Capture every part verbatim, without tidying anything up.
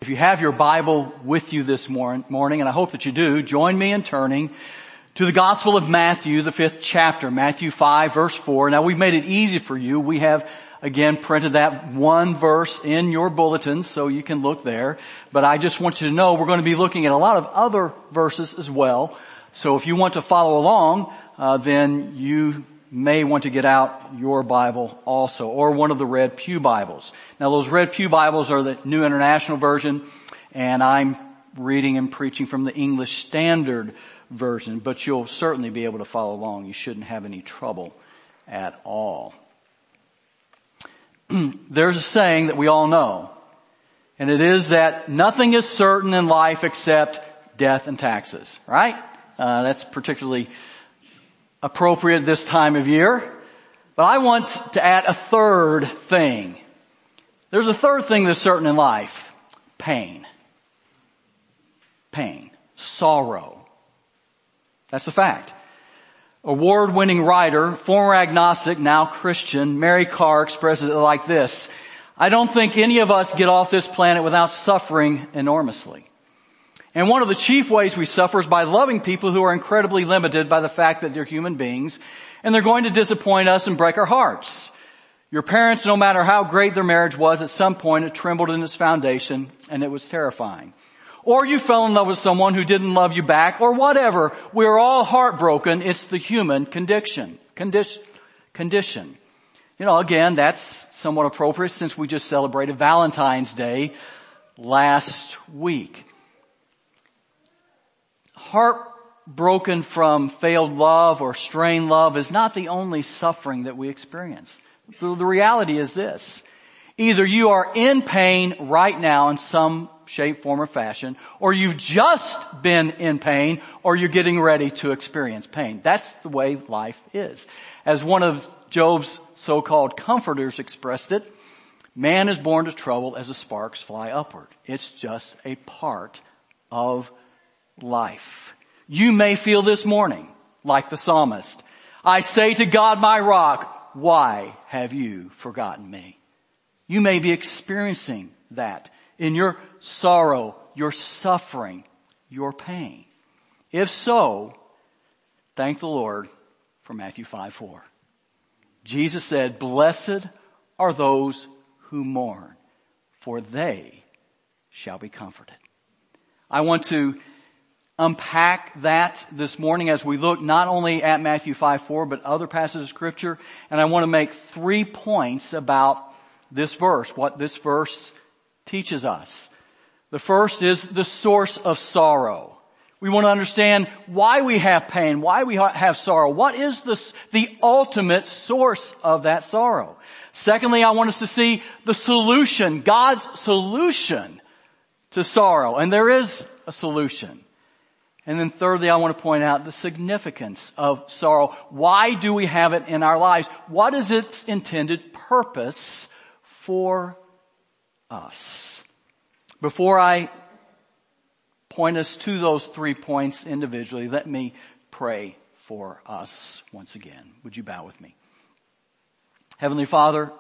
If you have your Bible with you this morning, and I hope that you do, join me in turning to the Gospel of Matthew, the fifth chapter, Matthew five, verse four. Now, we've made it easy for you. We have, again, printed that one verse in your bulletins so you can look there. But I just want you to know we're going to be looking at a lot of other verses as well. So if you want to follow along, uh, then you may want to get out your Bible also, or one of the red pew Bibles. Now those red pew Bibles are the New International Version, and I'm reading and preaching from the English Standard Version, but you'll certainly be able to follow along. You shouldn't have any trouble at all. There's a saying that we all know, and it is that nothing is certain in life except death and taxes, right? Uh, that's particularly appropriate this time of year. But I want to add a third thing. There's a third thing that's certain in life. Pain. Pain. Sorrow. That's a fact. Award-winning writer, former agnostic, now Christian, Mary Karr expresses it like this: I don't think any of us get off this planet without suffering enormously. And one of the chief ways we suffer is by loving people who are incredibly limited by the fact that they're human beings, and they're going to disappoint us and break our hearts. Your parents, no matter how great their marriage was, at some point it trembled in its foundation, and it was terrifying. Or you fell in love with someone who didn't love you back, or whatever. We're all heartbroken. It's the human condition. Condition. Condition. You know, again, that's somewhat appropriate since we just celebrated Valentine's Day last week. Heartbroken from failed love or strained love is not the only suffering that we experience. The, the reality is this: either you are in pain right now in some shape, form, or fashion, or you've just been in pain, or you're getting ready to experience pain. That's the way life is. As one of Job's so-called comforters expressed it, man is born to trouble as the sparks fly upward. It's just a part of life. You may feel this morning like the psalmist. I say to God, my rock, why have you forgotten me? You may be experiencing that in your sorrow, your suffering, your pain. If so, thank the Lord for Matthew five four. Jesus said, blessed are those who mourn, for they shall be comforted. I want to unpack that this morning as we look not only at Matthew five four, but other passages of Scripture. And I want to make three points about this verse, what this verse teaches us. The first is the source of sorrow. We want to understand why we have pain, why we have sorrow. What is the, the ultimate source of that sorrow? Secondly, I want us to see the solution, God's solution to sorrow. And there is a solution. And then thirdly, I want to point out the significance of sorrow. Why do we have it in our lives? What is its intended purpose for us? Before I point us to those three points individually, let me pray for us once again. Would you bow with me? Heavenly Father,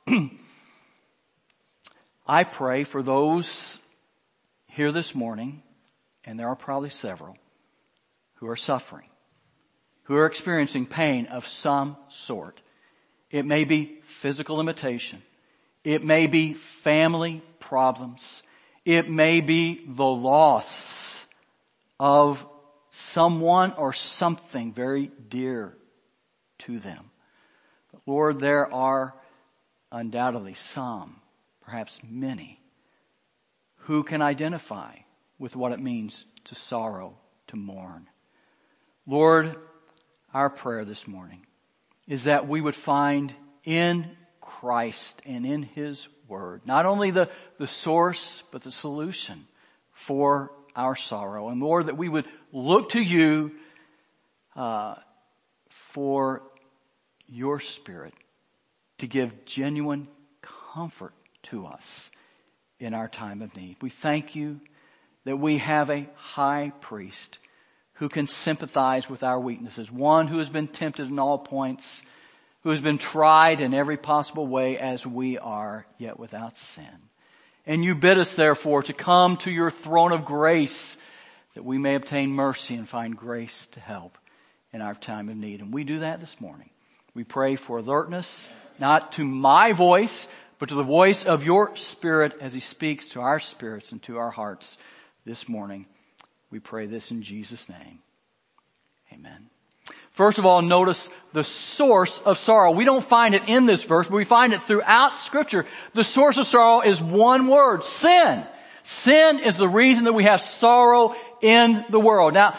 I pray for those here this morning, and there are probably several, who are suffering, who are experiencing pain of some sort. It may be physical limitation. It may be family problems. It may be the loss of someone or something very dear to them. But Lord, there are undoubtedly some, perhaps many, who can identify with what it means to sorrow, to mourn. Lord, our prayer this morning is that we would find in Christ and in His Word not only the, the source, but the solution for our sorrow. And Lord, that we would look to You uh, for Your Spirit to give genuine comfort to us in our time of need. We thank You that we have a high priest who can sympathize with our weaknesses, one who has been tempted in all points, who has been tried in every possible way as we are, yet without sin. And you bid us therefore to come to your throne of grace that we may obtain mercy and find grace to help in our time of need. And we do that this morning. We pray for alertness, not to my voice, but to the voice of your Spirit as He speaks to our spirits and to our hearts this morning. We pray this in Jesus' name. Amen. First of all, notice the source of sorrow. We don't find it in this verse, but we find it throughout Scripture. The source of sorrow is one word, sin. Sin is the reason that we have sorrow in the world. Now,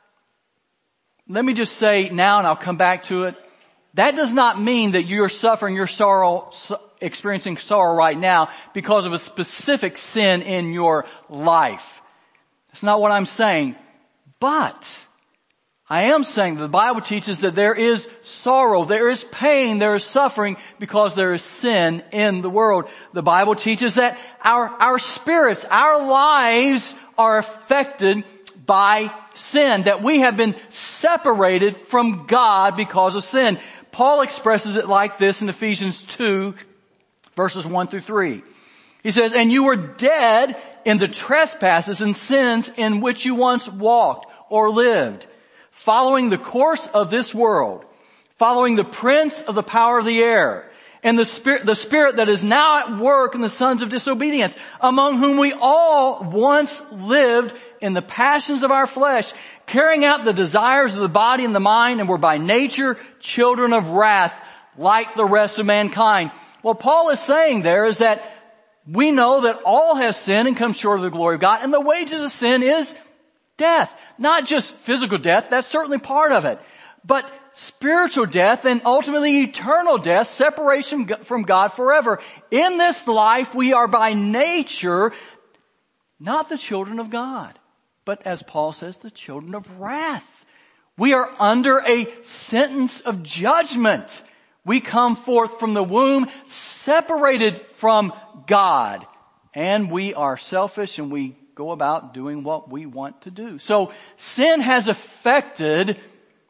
let me just say now, and I'll come back to it, that does not mean that you're suffering your sorrow, experiencing sorrow right now because of a specific sin in your life. That's not what I'm saying. But I am saying that the Bible teaches that there is sorrow, there is pain, there is suffering because there is sin in the world. The Bible teaches that our, our spirits, our lives are affected by sin, that we have been separated from God because of sin. Paul expresses it like this in Ephesians two, verses one through three. He says, and you were dead in the trespasses and sins in which you once walked or lived, following the course of this world, following the prince of the power of the air, and the spirit, the spirit that is now at work in the sons of disobedience, among whom we all once lived in the passions of our flesh, carrying out the desires of the body and the mind, and were by nature children of wrath, like the rest of mankind. What Paul is saying there is that we know that all have sinned and come short of the glory of God, and the wages of sin is death. Not just physical death, that's certainly part of it, but spiritual death and ultimately eternal death, separation from God forever. In this life, we are by nature not the children of God, but as Paul says, the children of wrath. We are under a sentence of judgment. We come forth from the womb separated from God, and we are selfish and we go about doing what we want to do. So sin has affected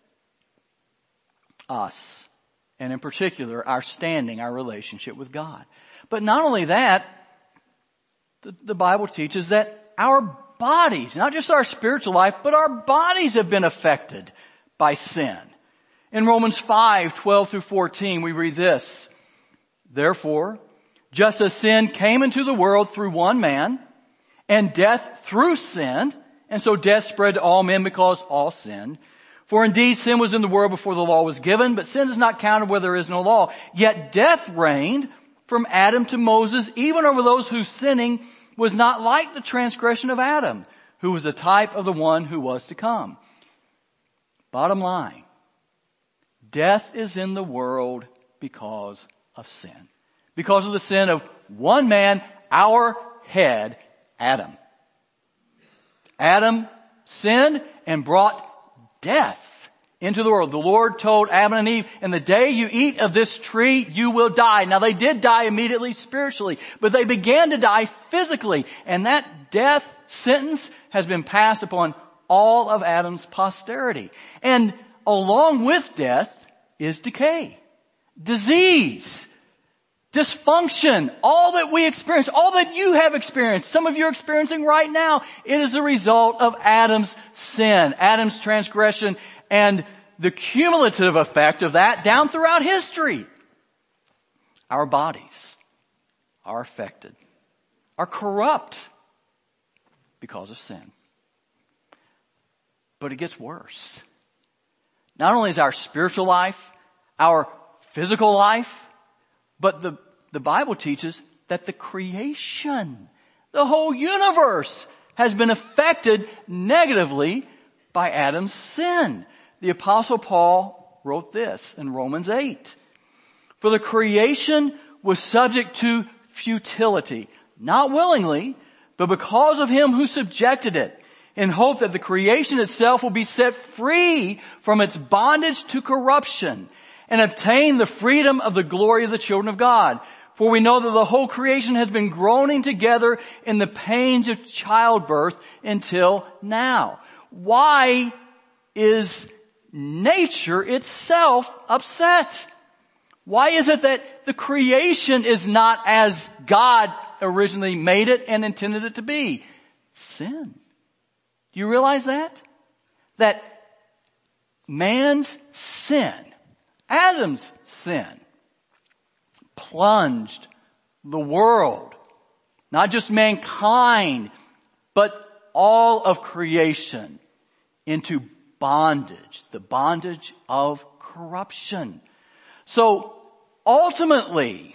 us, and in particular, our standing, our relationship with God. But not only that, the, the Bible teaches that our bodies, not just our spiritual life, but our bodies have been affected by sin. In Romans five, twelve through fourteen, we read this, therefore, just as sin came into the world through one man, and death through sin, and so death spread to all men because all sinned. For indeed sin was in the world before the law was given, but sin is not counted where there is no law. Yet death reigned from Adam to Moses, even over those whose sinning was not like the transgression of Adam, who was a type of the one who was to come. Bottom line, death is in the world because of sin. Because of the sin of one man, our head, Adam. Adam sinned and brought death into the world. The Lord told Adam and Eve, in the day you eat of this tree, you will die. Now they did die immediately spiritually, but they began to die physically. And that death sentence has been passed upon all of Adam's posterity. And along with death is decay, disease, dysfunction, all that we experience, all that you have experienced, some of you are experiencing right now, it is the result of Adam's sin, Adam's transgression, and the cumulative effect of that down throughout history. Our bodies are affected, are corrupt because of sin. But it gets worse. Not only is our spiritual life, our physical life, but the, the Bible teaches that the creation, the whole universe, has been affected negatively by Adam's sin. The Apostle Paul wrote this in Romans eight. For the creation was subject to futility, not willingly, but because of him who subjected it, in hope that the creation itself will be set free from its bondage to corruption and obtain the freedom of the glory of the children of God. For we know that the whole creation has been groaning together in the pains of childbirth until now. Why is nature itself upset? Why is it that the creation is not as God originally made it and intended it to be. Sin. Do you realize that? That man's sin, Adam's sin, plunged the world, not just mankind, but all of creation into bondage, the bondage of corruption. So ultimately,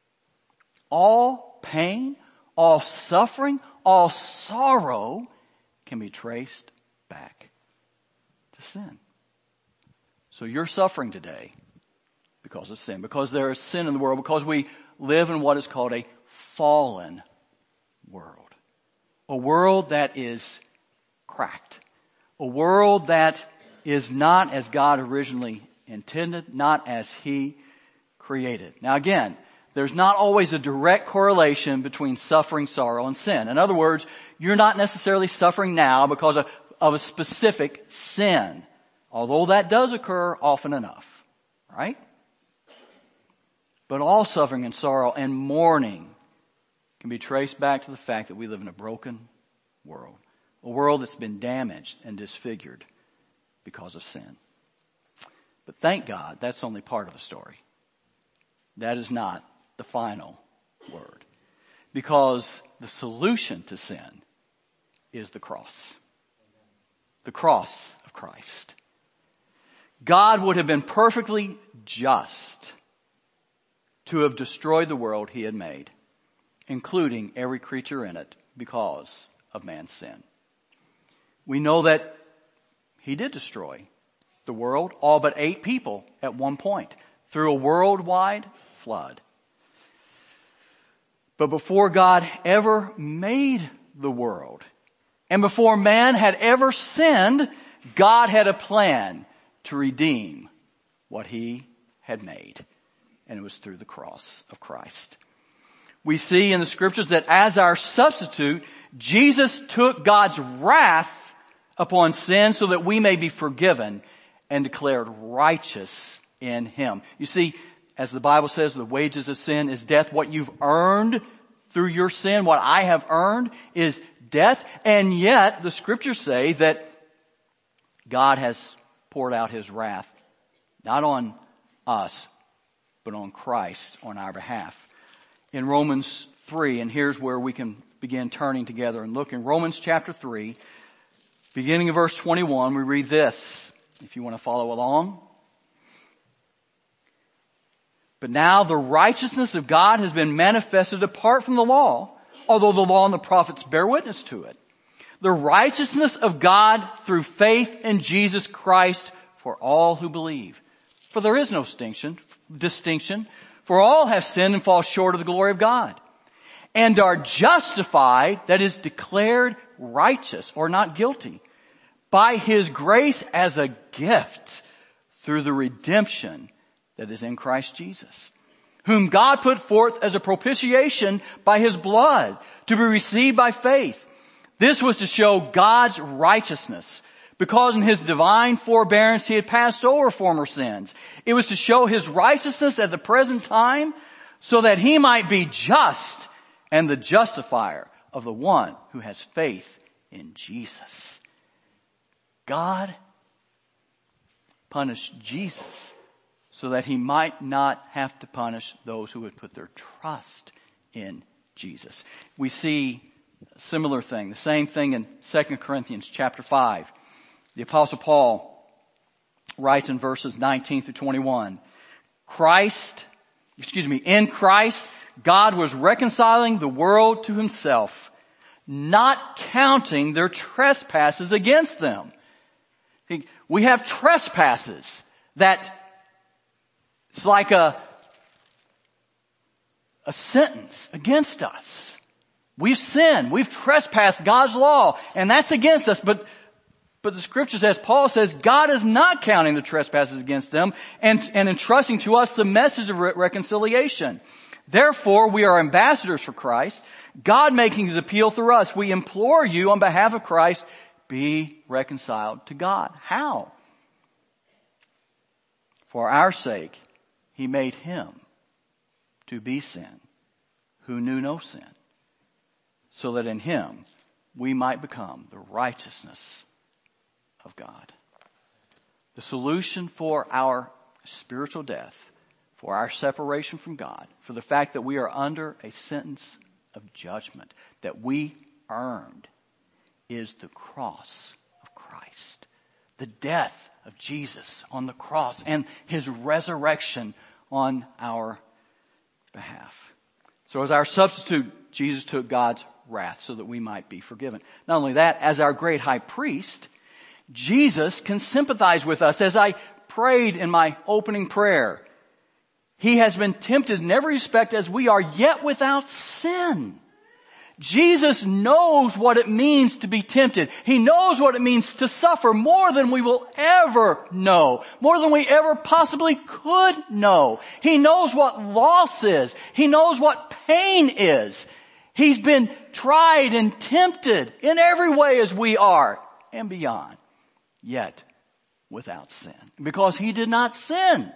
all pain, all suffering, all sorrow can be traced back to sin. So you're suffering today because of sin, because there is sin in the world, because we live in what is called a fallen world. A world that is cracked. A world that is not as God originally intended, not as He created. Now again, there's not always a direct correlation between suffering, sorrow, and sin. In other words, you're not necessarily suffering now because of, of a specific sin. Although that does occur often enough. Right? But all suffering and sorrow and mourning can be traced back to the fact that we live in a broken world. A world that's been damaged and disfigured because of sin. But thank God, that's only part of the story. That is not the final word. Because the solution to sin is the cross. The cross of Christ. God would have been perfectly just to have destroyed the world He had made, including every creature in it, because of man's sin. We know that He did destroy the world, all but eight people at one point, through a worldwide flood. But before God ever made the world, and before man had ever sinned, God had a plan to redeem what He had made. And it was through the cross of Christ. We see in the scriptures that as our substitute, Jesus took God's wrath upon sin so that we may be forgiven and declared righteous in Him. You see, as the Bible says, the wages of sin is death. What you've earned through your sin, what I have earned, is death. And yet, the scriptures say that God has poured out His wrath, not on us, but on Christ on our behalf. In Romans three, and here's where we can begin turning together and look. In Romans chapter three, beginning of verse twenty-one, we read this, if you want to follow along. But now the righteousness of God has been manifested apart from the law, although the law and the prophets bear witness to it. The righteousness of God through faith in Jesus Christ for all who believe. For there is no distinction, distinction, for all have sinned and fall short of the glory of God, and are justified, that is declared righteous or not guilty, by His grace as a gift through the redemption that is in Christ Jesus, whom God put forth as a propitiation by His blood to be received by faith. This was to show God's righteousness, because in His divine forbearance He had passed over former sins. It was to show His righteousness at the present time, so that He might be just and the justifier of the one who has faith in Jesus. God punished Jesus so that He might not have to punish those who would put their trust in Jesus. We see a similar thing, the same thing in Second Corinthians chapter five. The Apostle Paul writes in verses nineteen through twenty-one, Christ, excuse me, in Christ, God was reconciling the world to Himself, not counting their trespasses against them. We have trespasses that it's like a, a sentence against us. We've sinned. We've trespassed God's law, and that's against us. But, but the scripture says, Paul says, God is not counting the trespasses against them and, and entrusting to us the message of re- reconciliation. Therefore, we are ambassadors for Christ, God making His appeal through us. We implore you on behalf of Christ, be reconciled to God. How? For our sake, He made Him to be sin, who knew no sin, so that in him we might become the righteousness of God. The solution for our spiritual death, for our separation from God, for the fact that we are under a sentence of judgment that we earned, is the cross of Christ. The death of Jesus on the cross and his resurrection on our behalf. So as our substitute, Jesus took God's wrath so that we might be forgiven. Not only that, as our great high priest, Jesus can sympathize with us. As I prayed in my opening prayer, he has been tempted in every respect as we are, yet without sin. Jesus knows what it means to be tempted. He knows what it means to suffer more than we will ever know, more than we ever possibly could know. He knows what loss is. He knows what pain is. He's been tried and tempted in every way as we are and beyond, yet without sin. Because he did not sin,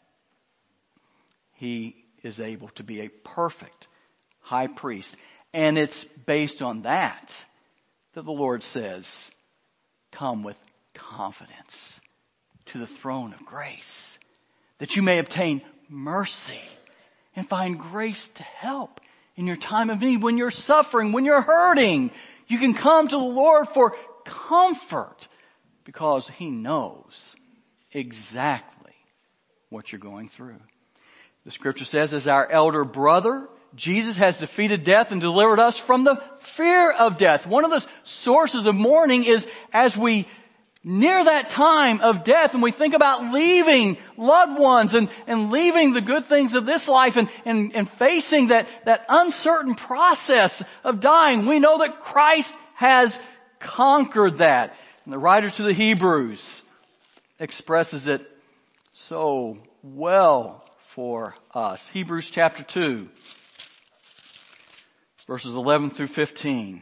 he is able to be a perfect high priest. And it's based on that that the Lord says, come with confidence to the throne of grace, that you may obtain mercy and find grace to help in your time of need. When you're suffering, when you're hurting, you can come to the Lord for comfort because he knows exactly what you're going through. The scripture says, as our elder brother, Jesus has defeated death and delivered us from the fear of death. One of the sources of mourning is as we near that time of death and we think about leaving loved ones and, and leaving the good things of this life and, and, and facing that, that uncertain process of dying. We know that Christ has conquered that. And the writer to the Hebrews expresses it so well for us. Hebrews chapter two. Verses eleven through fifteen.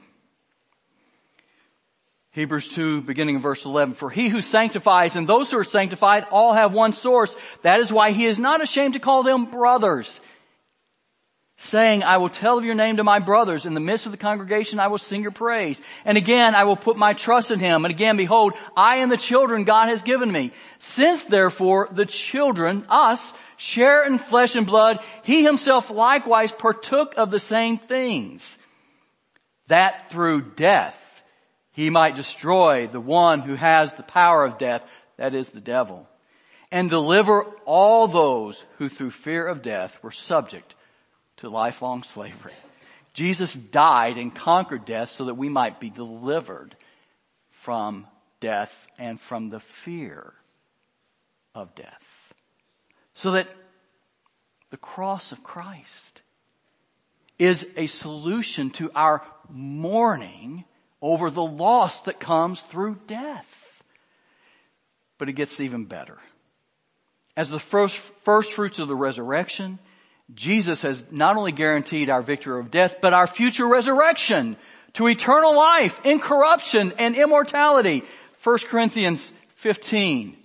Hebrews two, beginning in verse eleven. For he who sanctifies and those who are sanctified all have one source. That is why he is not ashamed to call them brothers, saying, I will tell of your name to my brothers. In the midst of the congregation I will sing your praise. And again I will put my trust in him. And again, behold, I and the children God has given me. Since therefore the children, us, share in flesh and blood, he himself likewise partook of the same things, that through death he might destroy the one who has the power of death, that is the devil, and deliver all those who through fear of death were subject to lifelong slavery. Jesus died and conquered death so that we might be delivered from death and from the fear of death. So that the cross of Christ is a solution to our mourning over the loss that comes through death. But it gets even better. As the first, first fruits of the resurrection, Jesus has not only guaranteed our victory over death, but our future resurrection to eternal life, incorruption, and immortality. First Corinthians fifteen.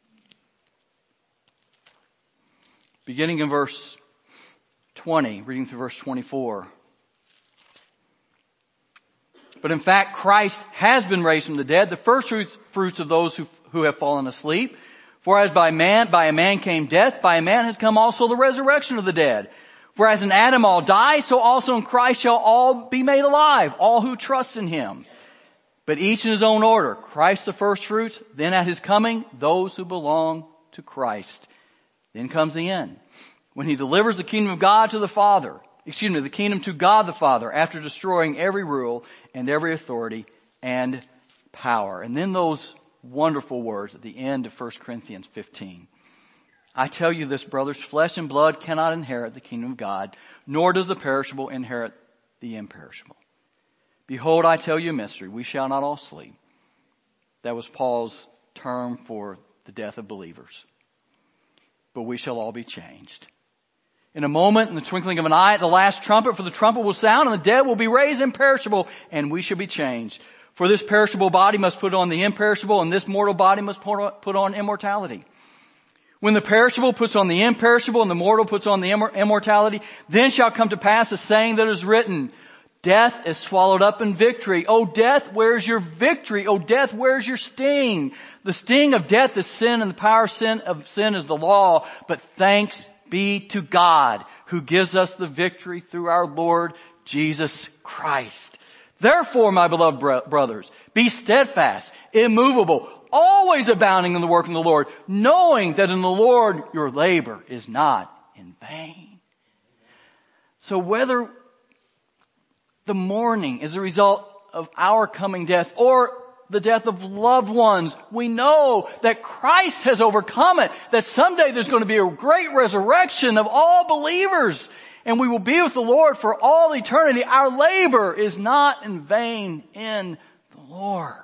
Beginning in verse twenty, reading through verse twenty-four. But in fact, Christ has been raised from the dead, the first fruits of those who, who have fallen asleep. For as by man, by a man came death, by a man has come also the resurrection of the dead. For as in Adam all die, so also in Christ shall all be made alive, all who trust in him. But each in his own order, Christ the first fruits, then at his coming, those who belong to Christ. Then comes the end, when he delivers the kingdom of God to the Father, excuse me, the kingdom to God the Father, after destroying every rule and every authority and power. And then those wonderful words at the end of First Corinthians fifteen. I tell you this, brothers, flesh and blood cannot inherit the kingdom of God, nor does the perishable inherit the imperishable. Behold, I tell you a mystery, we shall not all sleep. That was Paul's term for the death of believers. But we shall all be changed. In a moment, in the twinkling of an eye, at the last trumpet, for the trumpet will sound, and the dead will be raised imperishable, and we shall be changed. For this perishable body must put on the imperishable, and this mortal body must put on immortality. When the perishable puts on the imperishable, and the mortal puts on the immortality, then shall come to pass a saying that is written, Death is swallowed up in victory. Oh, death, where's your victory? Oh, death, where's your sting? The sting of death is sin, and the power of sin, of sin is the law. But thanks be to God who gives us the victory through our Lord Jesus Christ. Therefore, my beloved bro- brothers, be steadfast, immovable, always abounding in the work of the Lord, knowing that in the Lord your labor is not in vain. So whether the mourning is a result of our coming death or the death of loved ones, we know that Christ has overcome it, that someday there's going to be a great resurrection of all believers, and we will be with the Lord for all eternity. Our labor is not in vain in the Lord.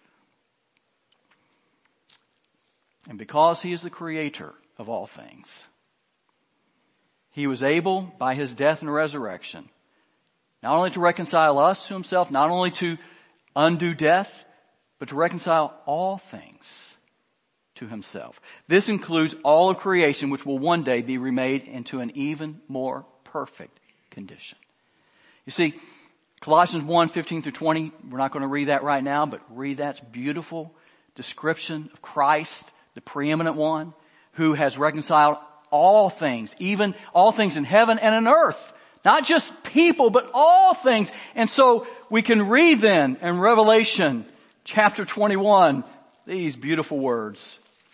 And because He is the creator of all things, He was able, by His death and resurrection, not only to reconcile us to Himself, not only to undo death, but to reconcile all things to Himself. This includes all of creation, which will one day be remade into an even more perfect condition. You see, Colossians one, fifteen through twenty, we're not going to read that right now, but read that beautiful description of Christ, the preeminent one, who has reconciled all things, even all things in heaven and in earth. Not just people, but all things. And so we can read then in Revelation chapter twenty-one, these beautiful words.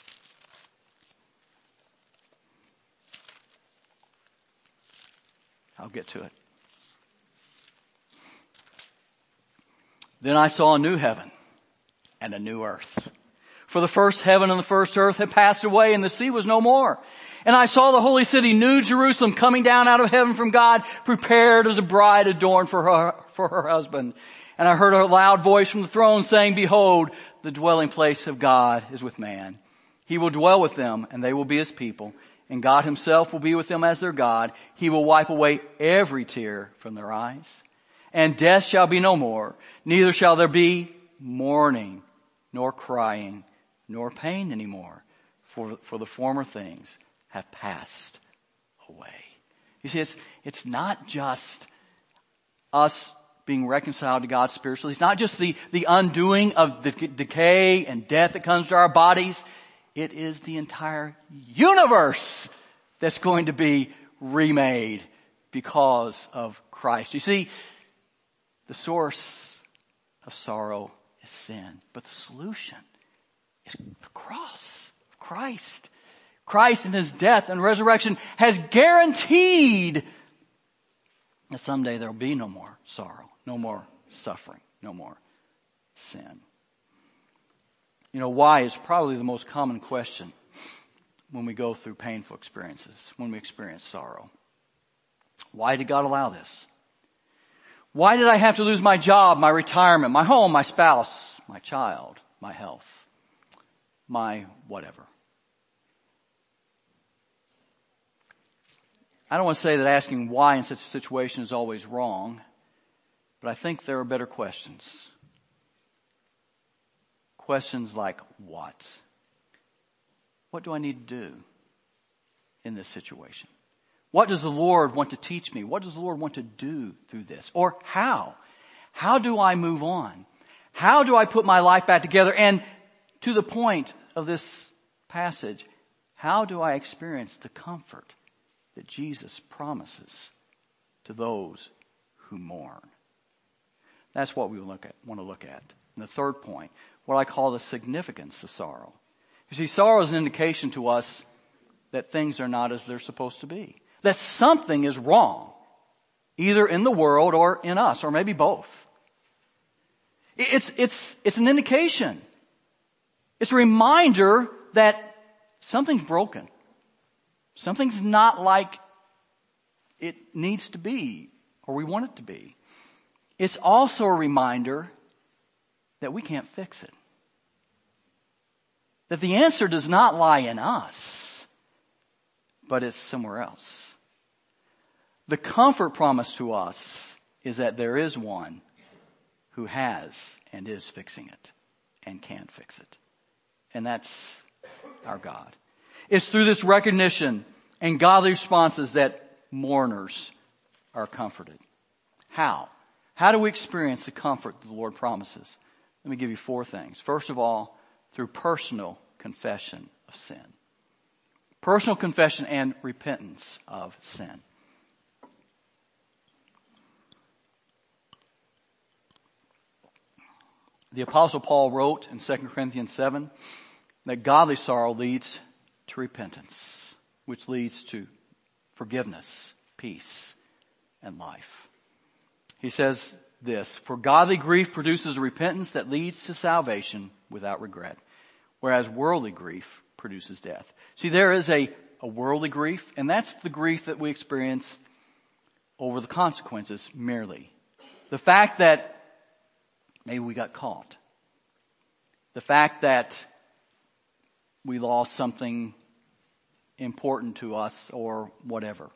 I'll get to it. Then I saw a new heaven and a new earth. For the first heaven and the first earth had passed away, and the sea was no more. And I saw the holy city, New Jerusalem, coming down out of heaven from God, prepared as a bride adorned for her, for her husband. And I heard a loud voice from the throne saying, Behold, the dwelling place of God is with man. He will dwell with them, and they will be His people. And God Himself will be with them as their God. He will wipe away every tear from their eyes. And death shall be no more. Neither shall there be mourning, nor crying, nor pain anymore. For, for the former things have passed away. You see, it's, it's not just us being reconciled to God spiritually. It's not just the, the undoing of the decay and death that comes to our bodies. It is the entire universe that's going to be remade because of Christ. You see, the source of sorrow is sin, but the solution is the cross of Christ. Christ in His death and resurrection has guaranteed that someday there will be no more sorrow, no more suffering, no more sin. You know, why is probably the most common question when we go through painful experiences, when we experience sorrow. Why did God allow this? Why did I have to lose my job, my retirement, my home, my spouse, my child, my health, my whatever? I don't want to say that asking why in such a situation is always wrong, but I think there are better questions. Questions like what? What do I need to do in this situation? What does the Lord want to teach me? What does the Lord want to do through this? Or how? How do I move on? How do I put my life back together? And to the point of this passage, how do I experience the comfort that Jesus promises to those who mourn? That's what we look at, want to look at. And the third point, what I call the significance of sorrow. You see, sorrow is an indication to us that things are not as they're supposed to be. That something is wrong, either in the world or in us, or maybe both. It's, it's, it's an indication. It's a reminder that something's broken. Something's not like it needs to be, or we want it to be. It's also a reminder that we can't fix it. That the answer does not lie in us, but it's somewhere else. The comfort promised to us is that there is one who has and is fixing it and can fix it. And that's our God. It's through this recognition and godly responses that mourners are comforted. How? How do we experience the comfort that the Lord promises? Let me give you four things. First of all, through personal confession of sin. Personal confession and repentance of sin. The Apostle Paul wrote in Second Corinthians seven that godly sorrow leads to repentance, which leads to forgiveness, peace, and life. He says this, for godly grief produces a repentance that leads to salvation without regret, whereas worldly grief produces death. See, there is a, a worldly grief, and that's the grief that we experience over the consequences merely. The fact that maybe we got caught. The fact that we lost something important to us or whatever.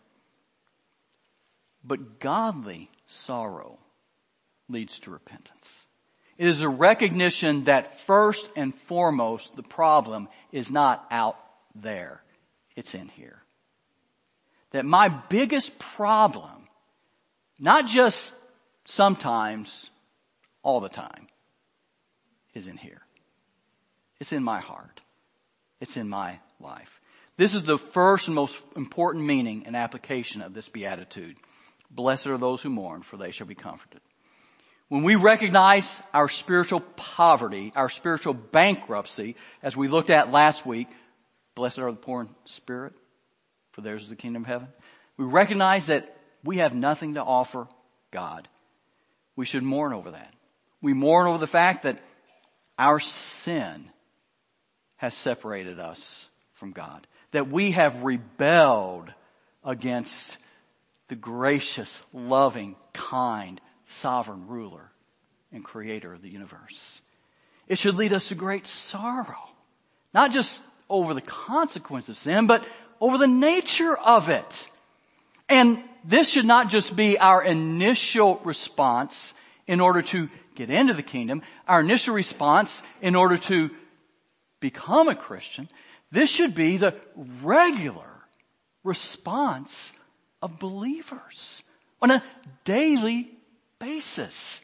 But godly sorrow leads to repentance. It is a recognition that first and foremost the problem is not out there. It's in here. That my biggest problem, not just sometimes, all the time, is in here. It's in my heart. It's in my life. This is the first and most important meaning and application of this beatitude. Blessed are those who mourn, for they shall be comforted. When we recognize our spiritual poverty, our spiritual bankruptcy, as we looked at last week, blessed are the poor in spirit, for theirs is the kingdom of heaven. We recognize that we have nothing to offer God. We should mourn over that. We mourn over the fact that our sin has separated us from God. That we have rebelled against the gracious, loving, kind, sovereign ruler and creator of the universe. It should lead us to great sorrow. Not just over the consequence of sin, but over the nature of it. And this should not just be our initial response in order to get into the kingdom, our initial response in order to become a Christian. This should be the regular response of believers on a daily basis.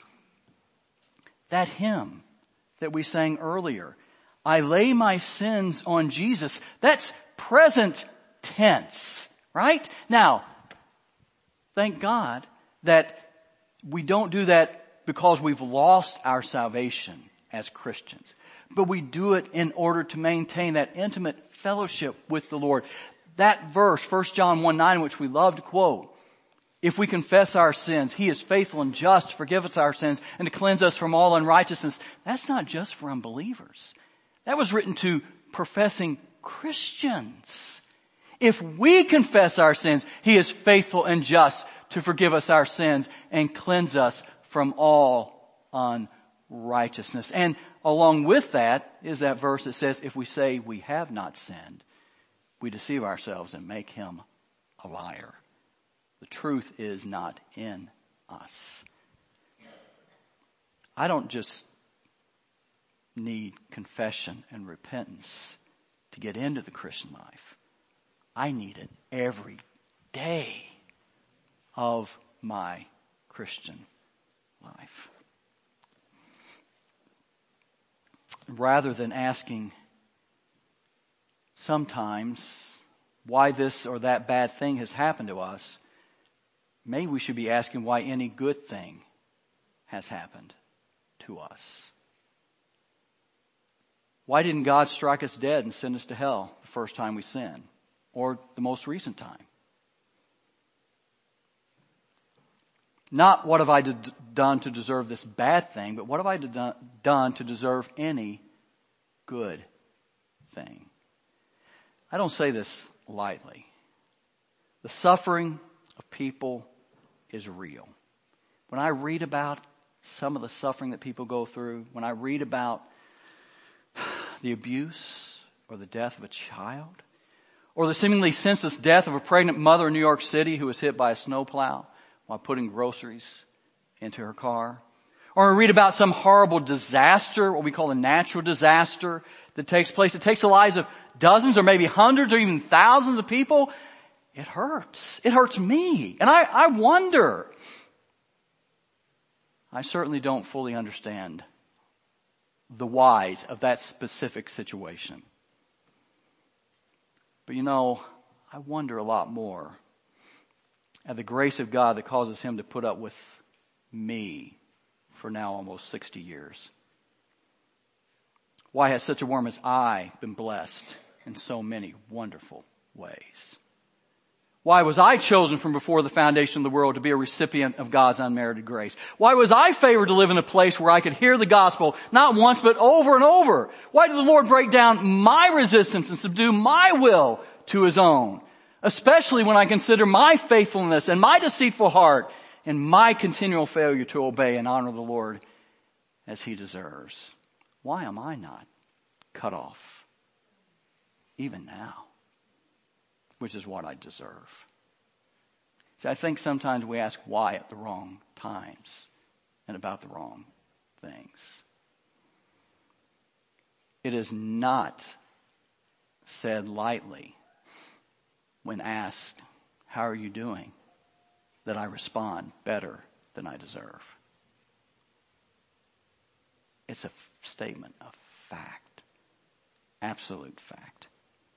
That hymn that we sang earlier, I lay my sins on Jesus, that's present tense, right? Now, thank God that we don't do that because we've lost our salvation as Christians. But we do it in order to maintain that intimate fellowship with the Lord. That verse, First John one nine, which we love to quote, if we confess our sins, He is faithful and just to forgive us our sins and to cleanse us from all unrighteousness. That's not just for unbelievers. That was written to professing Christians. If we confess our sins, He is faithful and just to forgive us our sins and cleanse us from all unrighteousness. And along with that is that verse that says, if we say we have not sinned, we deceive ourselves and make Him a liar. The truth is not in us. I don't just need confession and repentance to get into the Christian life. I need it every day of my Christian life. Rather than asking sometimes why this or that bad thing has happened to us, maybe we should be asking why any good thing has happened to us. Why didn't God strike us dead and send us to hell the first time we sinned? Or the most recent time? Not what have I d- done to deserve this bad thing, but what have I d- done to deserve any good thing? I don't say this lightly. The suffering of people is real. When I read about some of the suffering that people go through, when I read about the abuse or the death of a child, or the seemingly senseless death of a pregnant mother in New York City who was hit by a snowplow while putting groceries into her car. Or I read about some horrible disaster, what we call a natural disaster that takes place. It takes the lives of dozens or maybe hundreds or even thousands of people. It hurts. It hurts me. And I, I wonder, I certainly don't fully understand the whys of that specific situation. But you know, I wonder a lot more at the grace of God that causes him to put up with me for now almost sixty years. Why has such a worm as I been blessed in so many wonderful ways? Why was I chosen from before the foundation of the world to be a recipient of God's unmerited grace? Why was I favored to live in a place where I could hear the gospel not once but over and over? Why did the Lord break down my resistance and subdue my will to his own? Especially when I consider my faithfulness and my deceitful heart and my continual failure to obey and honor the Lord as he deserves. Why am I not cut off even now? Which is what I deserve. See, I think sometimes we ask why at the wrong times and about the wrong things. It is not said lightly when asked, how are you doing, that I respond better than I deserve. It's a statement of fact. Absolute fact.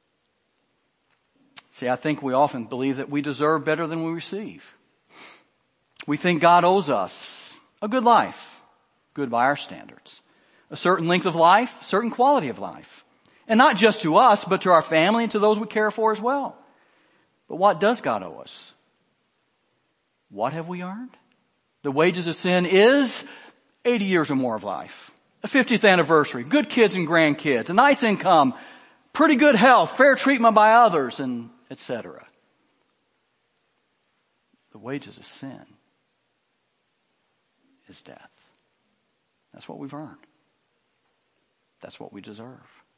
See, I think we often believe that we deserve better than we receive. We think God owes us a good life, good by our standards, a certain length of life, a certain quality of life. And not just to us, but to our family and to those we care for as well. But what does God owe us? What have we earned? The wages of sin is eighty years or more of life, a fiftieth anniversary, good kids and grandkids, a nice income, pretty good health, fair treatment by others, and et cetera. The wages of sin is death. That's what we've earned. That's what we deserve.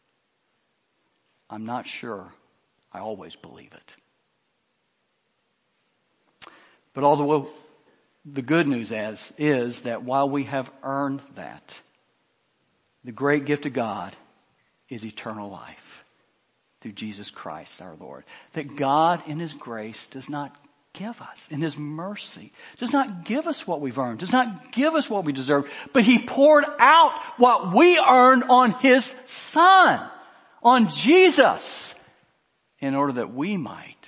I'm not sure I always believe it. But although the good news is, is that while we have earned that, the great gift of God is eternal life through Jesus Christ our Lord. That God in his grace does not give us, in his mercy, does not give us what we've earned, does not give us what we deserve, but he poured out what we earned on his Son, on Jesus, in order that we might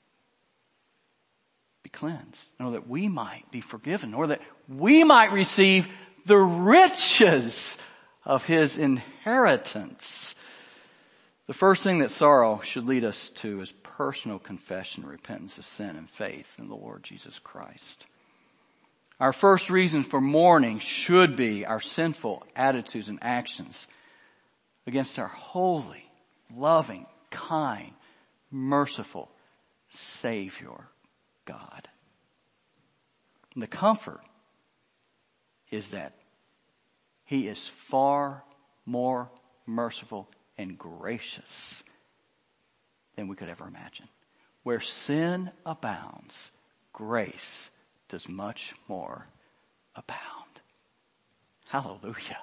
be cleansed, in order that we might be forgiven, or that we might receive the riches of his inheritance. The first thing that sorrow should lead us to is personal confession, repentance of sin, and faith in the Lord Jesus Christ. Our first reason for mourning should be our sinful attitudes and actions against our holy, loving, kind, merciful Savior, God. And the comfort is that he is far more merciful and gracious than we could ever imagine. Where sin abounds, grace does much more abound. Hallelujah.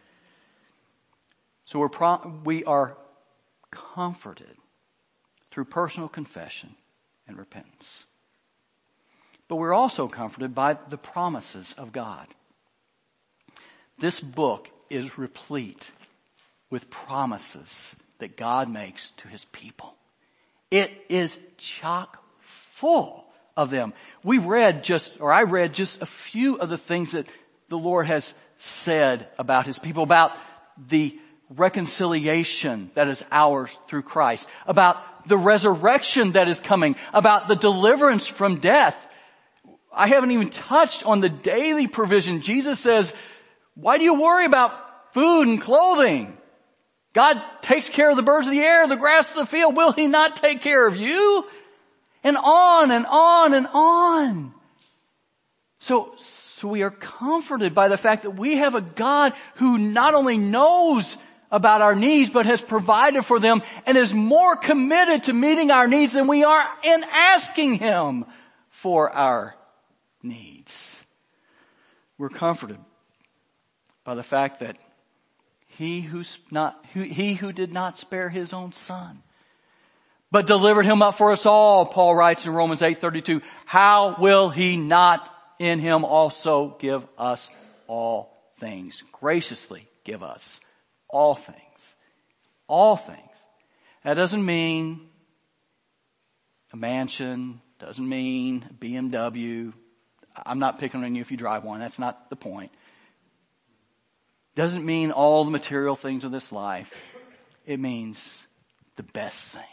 So we're pro- we are comforted through personal confession and repentance. But we're also comforted by the promises of God. This book is replete with promises that God makes to his people. It is chock full of them. We read just, or I read just a few of the things that the Lord has said about his people, about the reconciliation that is ours through Christ, about the resurrection that is coming, about the deliverance from death. I haven't even touched on the daily provision. Jesus says, why do you worry about food and clothing? God takes care of the birds of the air, the grass of the field. Will he not take care of you? And on and on and on. So, so we are comforted by the fact that we have a God who not only knows about our needs, but has provided for them and is more committed to meeting our needs than we are in asking him for our needs. We're comforted by the fact that he who's not, who, he who did not spare his own son, but delivered him up for us all, Paul writes in Romans eight thirty-two, how will he not in him also give us all things. Graciously give us all things. All things. That doesn't mean a mansion, doesn't mean a B M W. I'm not picking on you if you drive one. That's not the point. Doesn't mean all the material things of this life. It means the best things.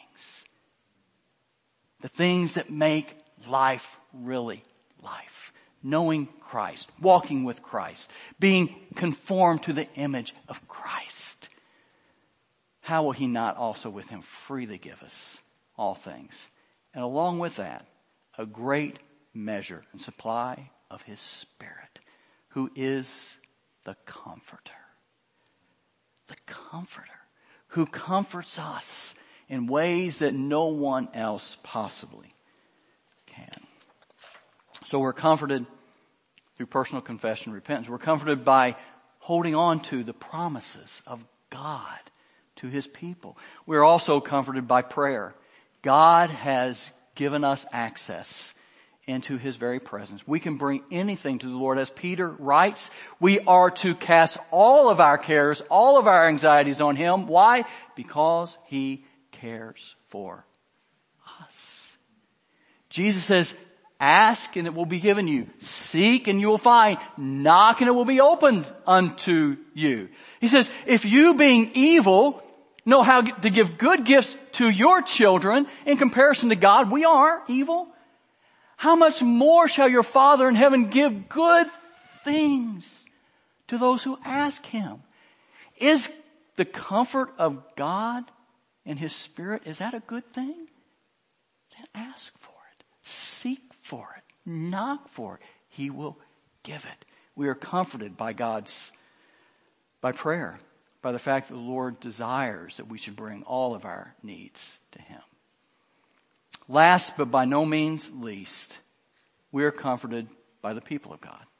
The things that make life really life. Knowing Christ, walking with Christ, being conformed to the image of Christ. How will he not also with him freely give us all things? And along with that, a great measure and supply of his Spirit, who is the Comforter. The Comforter, who comforts us in ways that no one else possibly can. So we're comforted through personal confession and repentance. We're comforted by holding on to the promises of God to his people. We're also comforted by prayer. God has given us access into his very presence. We can bring anything to the Lord. As Peter writes, we are to cast all of our cares, all of our anxieties on him. Why? Because he cares for us. Jesus says, ask and it will be given you. Seek and you will find. Knock and it will be opened unto you. He says, if you being evil know how to give good gifts to your children in comparison to God, we are evil. How much more shall your Father in heaven give good things to those who ask him? Is the comfort of God and his Spirit, is that a good thing? Then ask for it. Seek for it. Knock for it. He will give it. We are comforted by God's, by prayer, by the fact that the Lord desires that we should bring all of our needs to him. Last, but by no means least, we are comforted by the people of God.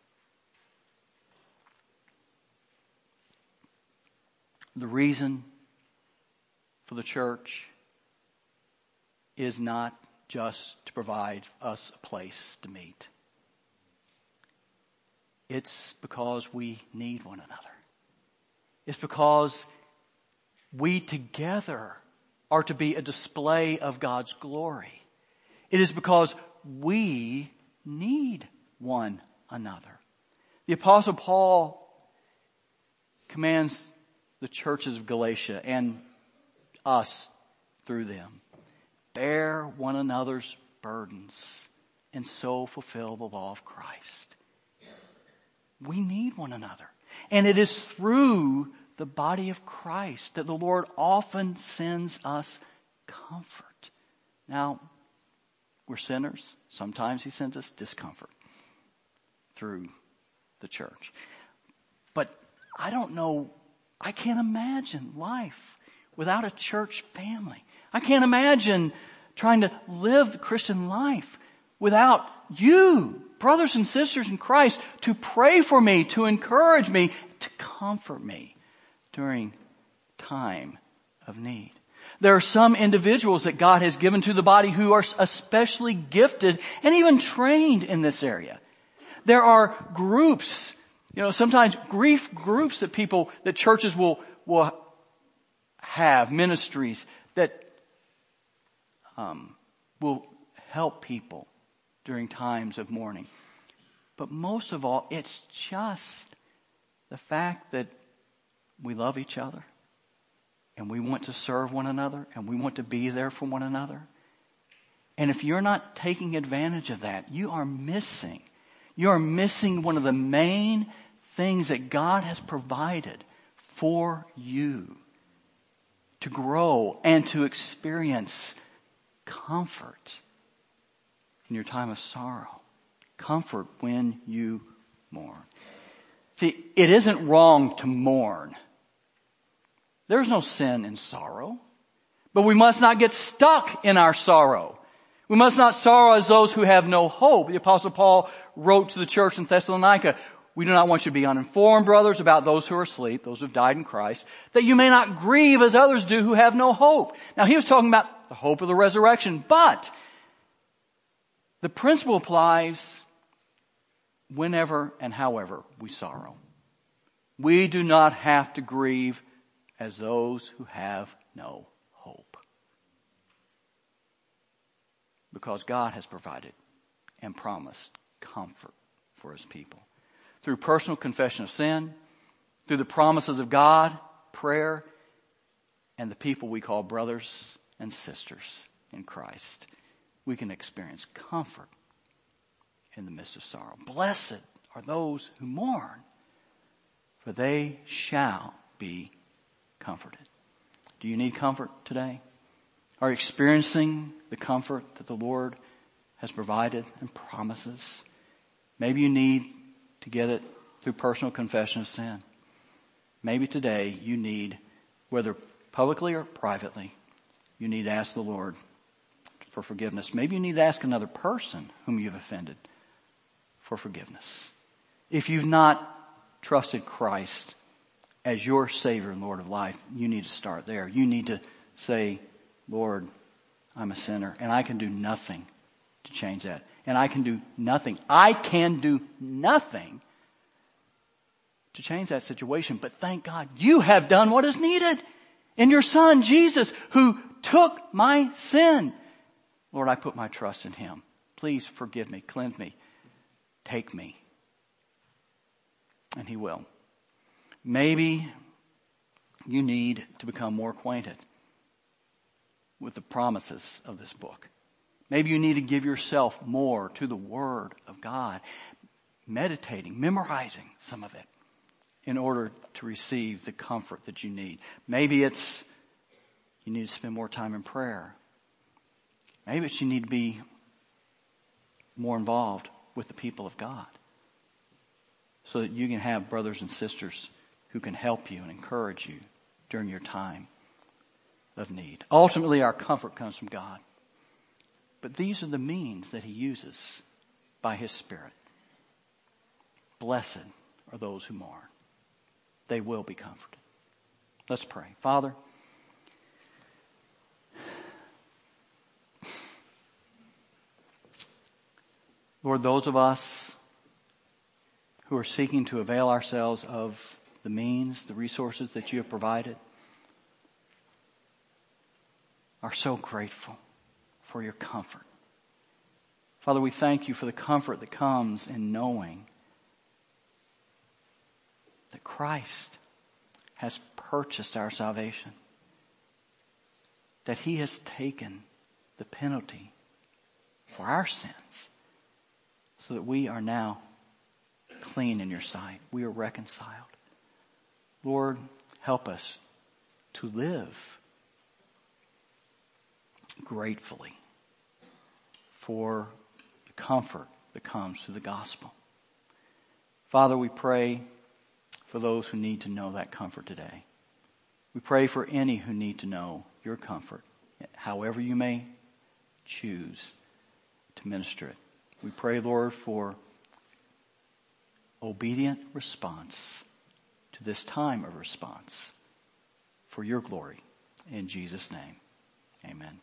The reason for the church is not just to provide us a place to meet. It's because we need one another. It's because we together are to be a display of God's glory. It is because we need one another. The Apostle Paul commands the churches of Galatia and us through them, bear one another's burdens and so fulfill the law of Christ. We need one another. And it is through the body of Christ that the Lord often sends us comfort. Now, we're sinners. Sometimes he sends us discomfort through the church. But I don't know, I can't imagine life without a church family. I can't imagine trying to live the Christian life without you, brothers and sisters in Christ, to pray for me, to encourage me, to comfort me during time of need. There are some individuals that God has given to the body who are especially gifted and even trained in this area. There are groups, you know, sometimes grief groups that people, that churches will, will have, ministries that um, will help people during times of mourning. But most of all, it's just the fact that we love each other. And we want to serve one another, and we want to be there for one another. And if you're not taking advantage of that, you are missing. You are missing one of the main things that God has provided for you to grow and to experience comfort in your time of sorrow. Comfort when you mourn. See, it isn't wrong to mourn. There's no sin in sorrow. But we must not get stuck in our sorrow. We must not sorrow as those who have no hope. The Apostle Paul wrote to the church in Thessalonica, we do not want you to be uninformed, brothers, about those who are asleep, those who have died in Christ, that you may not grieve as others do who have no hope. Now he was talking about the hope of the resurrection, but the principle applies whenever and however we sorrow. We do not have to grieve as those who have no hope. Because God has provided and promised comfort for his people. Through personal confession of sin, through the promises of God, prayer, and the people we call brothers and sisters in Christ, we can experience comfort in the midst of sorrow. Blessed are those who mourn, for they shall be comforted. Do you need comfort today? Are you experiencing the comfort that the Lord has provided and promises? Maybe you need to get it through personal confession of sin. Maybe today you need, whether publicly or privately, you need to ask the Lord for forgiveness. Maybe you need to ask another person whom you've offended for forgiveness. If you've not trusted Christ as your Savior and Lord of life, you need to start there. You need to say, Lord, I'm a sinner and I can do nothing to change that. And I can do nothing. I can do nothing to change that situation. But thank God you have done what is needed in your Son, Jesus, who took my sin. Lord, I put my trust in him. Please forgive me, cleanse me, take me. And he will. Maybe you need to become more acquainted with the promises of this book. Maybe you need to give yourself more to the Word of God, meditating, memorizing some of it in order to receive the comfort that you need. Maybe it's you need to spend more time in prayer. Maybe it's you need to be more involved with the people of God so that you can have brothers and sisters who can help you and encourage you during your time of need. Ultimately, our comfort comes from God. But these are the means that he uses by his Spirit. Blessed are those who mourn. They will be comforted. Let's pray. Father, Lord, those of us who are seeking to avail ourselves of the means, the resources that you have provided, are so grateful for your comfort. Father, we thank you for the comfort that comes in knowing that Christ has purchased our salvation, that he has taken the penalty for our sins so that we are now clean in your sight. We are reconciled. Lord, help us to live gratefully for the comfort that comes through the gospel. Father, we pray for those who need to know that comfort today. We pray for any who need to know your comfort, however you may choose to minister it. We pray, Lord, for obedient response to this time of response for your glory. In Jesus' name, amen.